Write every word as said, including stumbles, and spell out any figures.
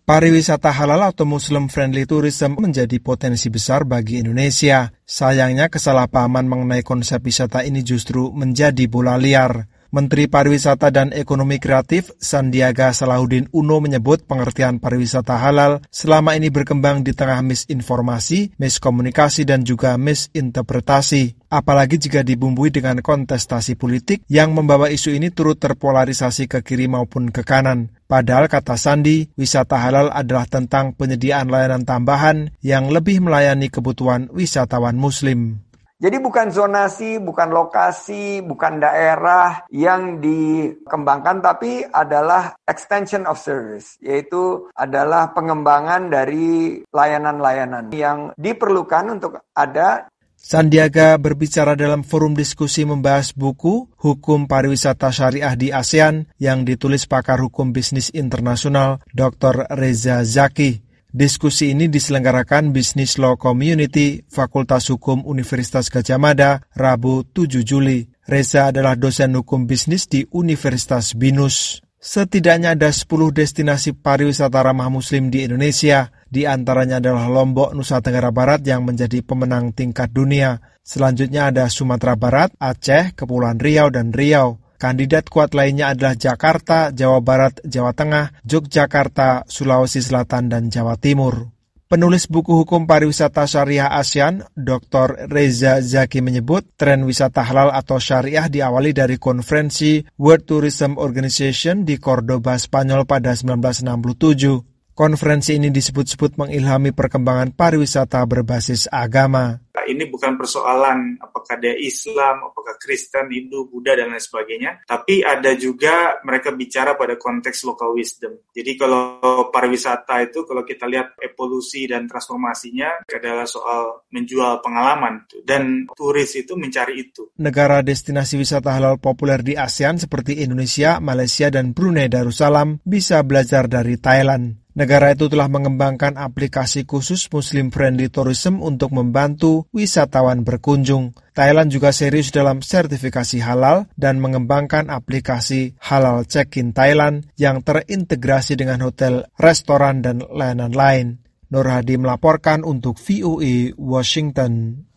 Pariwisata halal atau Muslim-friendly tourism menjadi potensi besar bagi Indonesia. Sayangnya kesalahpahaman mengenai konsep wisata ini justru menjadi bola liar. Menteri Pariwisata dan Ekonomi Kreatif Sandiaga Salahuddin Uno menyebut pengertian pariwisata halal selama ini berkembang di tengah misinformasi, miskomunikasi, dan juga misinterpretasi. Apalagi jika dibumbui dengan kontestasi politik yang membawa isu ini turut terpolarisasi ke kiri maupun ke kanan. Padahal kata Sandi, wisata halal adalah tentang penyediaan layanan tambahan yang lebih melayani kebutuhan wisatawan Muslim. Jadi bukan zonasi, bukan lokasi, bukan daerah yang dikembangkan, tapi adalah extension of service, yaitu adalah pengembangan dari layanan-layanan yang diperlukan untuk ada. Sandiaga berbicara dalam forum diskusi membahas buku Hukum Pariwisata Syariah di ASEAN yang ditulis pakar hukum bisnis internasional Doktor Reza Zaki. Diskusi ini diselenggarakan Business Law Community, Fakultas Hukum Universitas Gadjah Mada, Rabu tujuh Juli. Reza adalah dosen hukum bisnis di Universitas Binus. Setidaknya ada sepuluh destinasi pariwisata ramah Muslim di Indonesia. Di antaranya adalah Lombok, Nusa Tenggara Barat yang menjadi pemenang tingkat dunia. Selanjutnya ada Sumatera Barat, Aceh, Kepulauan Riau, dan Riau. Kandidat kuat lainnya adalah Jakarta, Jawa Barat, Jawa Tengah, Yogyakarta, Sulawesi Selatan, dan Jawa Timur. Penulis buku Hukum Pariwisata Syariah ASEAN, Doktor Reza Zaki menyebut tren wisata halal atau syariah diawali dari konferensi World Tourism Organization di Cordoba, Spanyol pada sembilan belas enam puluh tujuh. Konferensi ini disebut-sebut mengilhami perkembangan pariwisata berbasis agama. Ini bukan persoalan apakah dia Islam, apakah Kristen, Hindu, Buddha, dan lain sebagainya. Tapi ada juga mereka bicara pada konteks local wisdom. Jadi kalau pariwisata itu, kalau kita lihat evolusi dan transformasinya adalah soal menjual pengalaman. Dan turis itu mencari itu. Negara destinasi wisata halal populer di ASEAN seperti Indonesia, Malaysia, dan Brunei Darussalam bisa belajar dari Thailand. Negara itu telah mengembangkan aplikasi khusus Muslim-friendly tourism untuk membantu wisatawan berkunjung. Thailand juga serius dalam sertifikasi halal dan mengembangkan aplikasi Halal Check-in Thailand yang terintegrasi dengan hotel, restoran, dan layanan lain. Nur Hadi melaporkan untuk V O A Washington.